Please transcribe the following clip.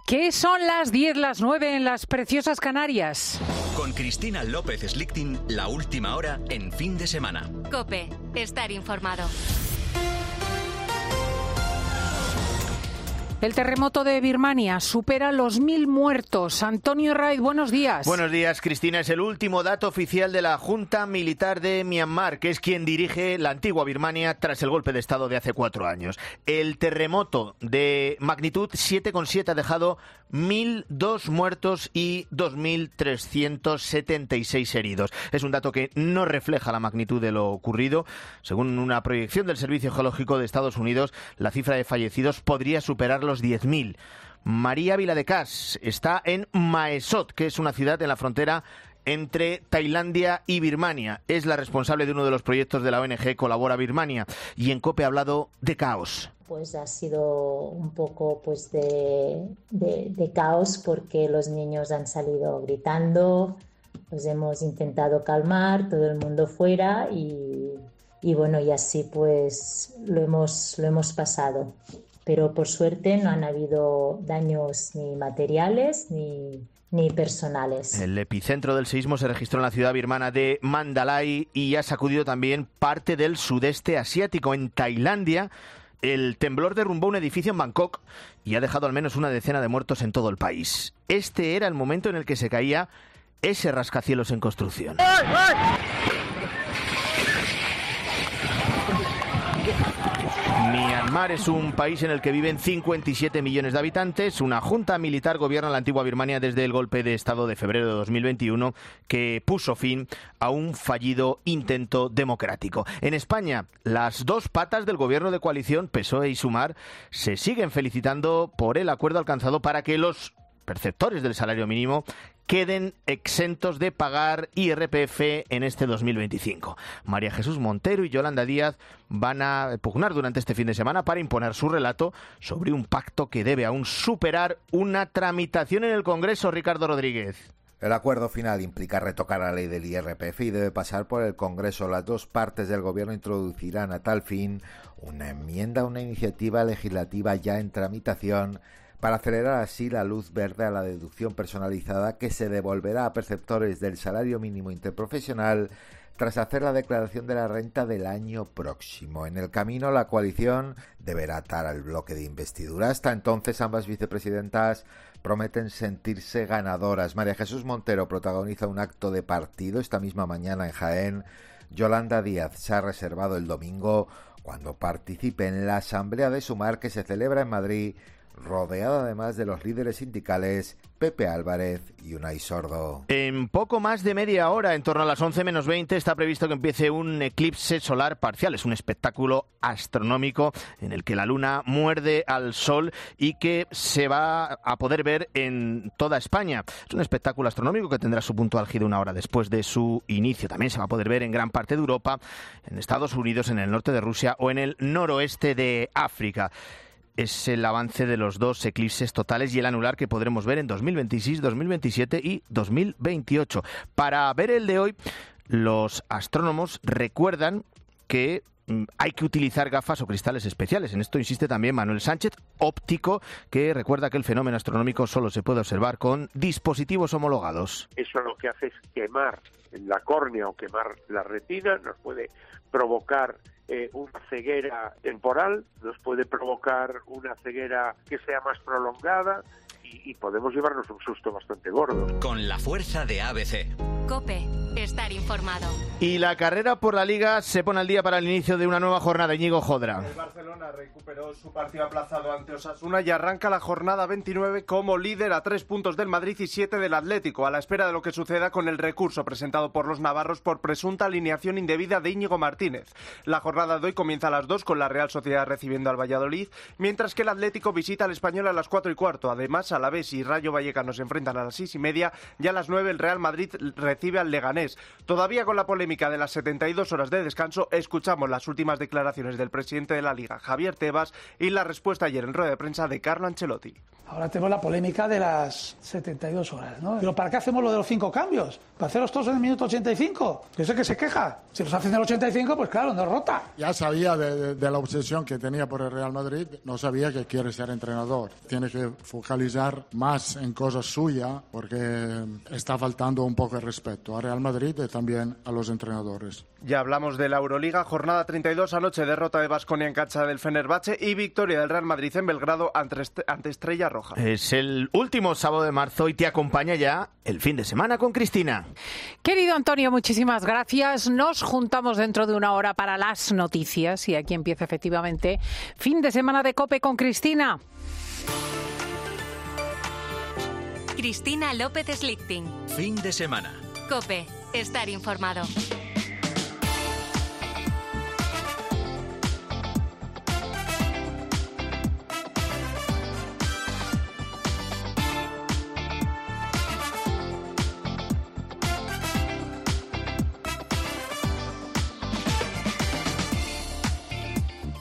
¿Qué son las 10, las 9 en las preciosas Canarias? Con Cristina López Slichting, la última hora en Fin de Semana. COPE, estar informado. El terremoto de Birmania supera los 1.000 muertos. Antonio Raiz, buenos días. Buenos días, Cristina. Es el último dato oficial de la Junta Militar de Myanmar, que es quien dirige la antigua Birmania tras el golpe de Estado de hace 4 años. El terremoto de magnitud 7,7 ha dejado 1.002 muertos y 2.376 heridos. Es un dato que no refleja la magnitud de lo ocurrido. Según una proyección del Servicio Geológico de Estados Unidos, la cifra de fallecidos podría superar los 10.000. María Viladecans está en Mae Sot, que es una ciudad en la frontera entre Tailandia y Birmania. Es la responsable de uno de los proyectos de la ONG Colabora Birmania, y en COPE ha hablado de caos. Pues ha sido un poco de caos, porque los niños han salido gritando, los hemos intentado calmar, todo el mundo fuera y bueno, y así pues lo hemos pasado. Pero por suerte no han habido daños ni materiales ni personales. El epicentro del sismo se registró en la ciudad birmana de Mandalay y ha sacudido también parte del sudeste asiático. En Tailandia, el temblor derrumbó un edificio en Bangkok y ha dejado al menos una decena de muertos en todo el país. Este era el momento en el que se caía ese rascacielos en construcción. ¡Ay, ay! Myanmar es un país en el que viven 57 millones de habitantes. Una junta militar gobierna la antigua Birmania desde el golpe de Estado de febrero de 2021, que puso fin a un fallido intento democrático. En España, las dos patas del gobierno de coalición, PSOE y Sumar, se siguen felicitando por el acuerdo alcanzado para que los perceptores del salario mínimo queden exentos de pagar IRPF en este 2025. María Jesús Montero y Yolanda Díaz van a pugnar durante este fin de semana para imponer su relato sobre un pacto que debe aún superar una tramitación en el Congreso. Ricardo Rodríguez. El acuerdo final implica retocar la ley del IRPF y debe pasar por el Congreso. Las dos partes del Gobierno introducirán a tal fin una enmienda a una iniciativa legislativa ya en tramitación, para acelerar así la luz verde a la deducción personalizada que se devolverá a perceptores del salario mínimo interprofesional tras hacer la declaración de la renta del año próximo. En el camino, la coalición deberá atar al bloque de investidura. Hasta entonces, ambas vicepresidentas prometen sentirse ganadoras. María Jesús Montero protagoniza un acto de partido esta misma mañana en Jaén. Yolanda Díaz se ha reservado el domingo, cuando participe en la asamblea de Sumar que se celebra en Madrid, rodeada además de los líderes sindicales Pepe Álvarez y Unai Sordo. En poco más de media hora, en torno a las 11 menos 20, está previsto que empiece un eclipse solar parcial. Es un espectáculo astronómico en el que la luna muerde al sol y que se va a poder ver en toda España. Es un espectáculo astronómico que tendrá su punto álgido una hora después de su inicio. También se va a poder ver en gran parte de Europa, en Estados Unidos, en el norte de Rusia o en el noroeste de África. Es el avance de los dos eclipses totales y el anular que podremos ver en 2026, 2027 y 2028. Para ver el de hoy, los astrónomos recuerdan que hay que utilizar gafas o cristales especiales. En esto insiste también Manuel Sánchez, óptico, que recuerda que el fenómeno astronómico solo se puede observar con dispositivos homologados. Eso lo que hace es quemar la córnea o quemar la retina, nos puede provocar una ceguera temporal, nos puede provocar una ceguera que sea más prolongada y podemos llevarnos un susto bastante gordo. Con la fuerza de ABC. COPE, estar informado. Y la carrera por la Liga se pone al día para el inicio de una nueva jornada. Íñigo Jodra. El Barcelona recuperó su partido aplazado ante Osasuna y arranca la jornada 29 como líder a 3 puntos del Madrid y 7 del Atlético, a la espera de lo que suceda con el recurso presentado por los navarros por presunta alineación indebida de Íñigo Martínez. La jornada de hoy comienza a las 2 con la Real Sociedad recibiendo al Valladolid, mientras que el Atlético visita al Español a las 4:15. Además, Alavés y Rayo Vallecano se enfrentan a las 6:30 y a las 9 el Real Madrid recibe al Leganés. Leganés. Todavía con la polémica de las 72 horas de descanso, escuchamos las últimas declaraciones del presidente de la Liga, Javier Tebas, y la respuesta ayer en rueda de prensa de Carlo Ancelotti. Ahora tenemos la polémica de las 72 horas, ¿no? ¿Pero para qué hacemos lo de los 5 cambios? ¿Para hacerlos todos en el minuto 85? Yo sé que se queja. Si los hacen en el 85, pues claro, nos rota. Ya sabía de la obsesión que tenía por el Real Madrid, no sabía que quiere ser entrenador. Tiene que focalizar más en cosas suyas porque está faltando un poco de respeto al Real Madrid y también a los entrenadores. Ya hablamos de la Euroliga, jornada 32, anoche derrota de Baskonia en cancha del Fenerbahce y victoria del Real Madrid en Belgrado ante Estrella Roja. Es el último sábado de marzo y te acompaña ya el fin de semana con Cristina. Querido Antonio, muchísimas gracias. Nos juntamos dentro de una hora para las noticias y aquí empieza efectivamente fin de semana de COPE con Cristina. Cristina López Slichting. Fin de semana. COPE. Estar informado.